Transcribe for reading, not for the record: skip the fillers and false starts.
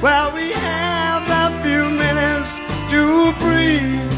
Well, we have a few minutes to breathe.